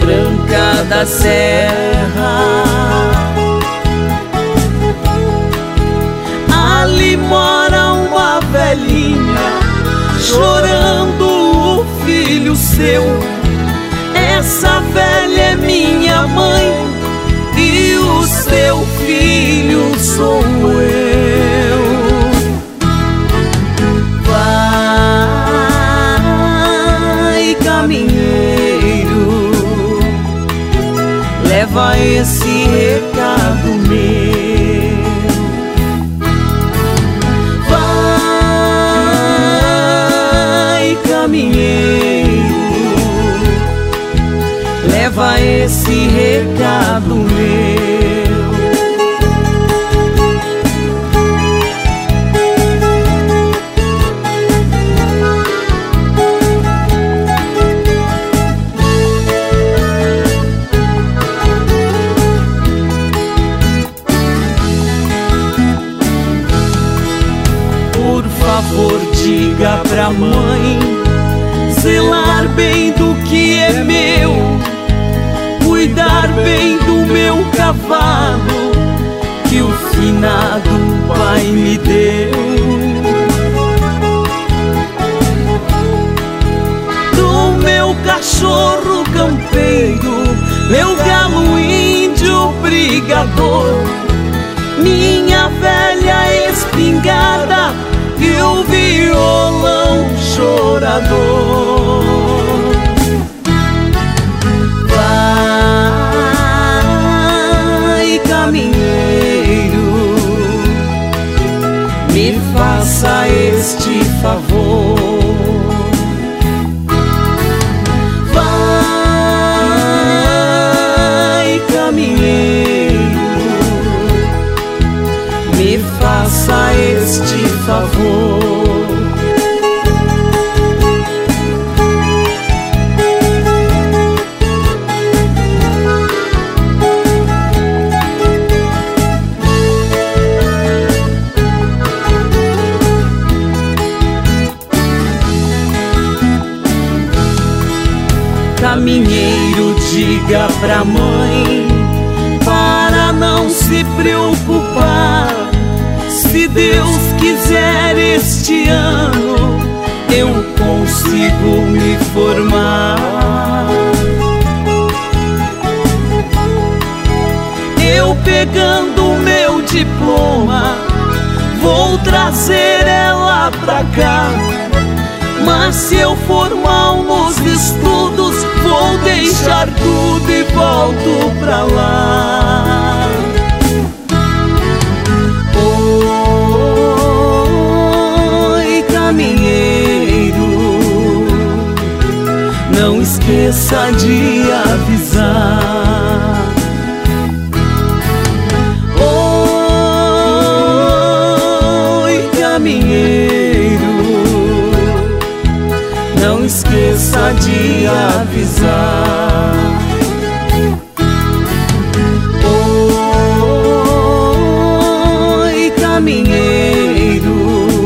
Franca da Serra. Ali mora uma velhinha, chorando o filho seu. Essa velha é minha mãe e o seu filho sou eu. Vai, caminheiro, leva esse recado meu. Vai, caminheiro, leva esse recado meu. Por favor, diga pra mãe zelar bem do que é meu, cuidar bem do meu cavalo que o finado pai me deu. Do meu cachorro campeiro, meu galo índio brigador, minha velha espingarda e o violão chorador. Vai, caminheiro, me faça este favor. Vai, caminheiro, me faça este favor. Caminheiro, diga pra mãe para não se preocupar. Se Deus quiser, este ano eu consigo me formar. Eu pegando meu diploma vou trazer ela pra cá. Mas se eu for mal nos estudos, vou deixar tudo e volto pra lá. Oi, caminheiro, não esqueça de avisar. Oi, caminheiro, não esqueça de avisar. Oi, caminheiro,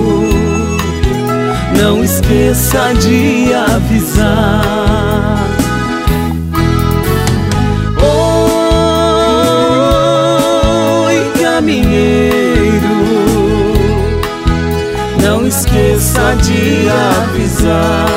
não esqueça de avisar. Oi, caminheiro, não esqueça de avisar.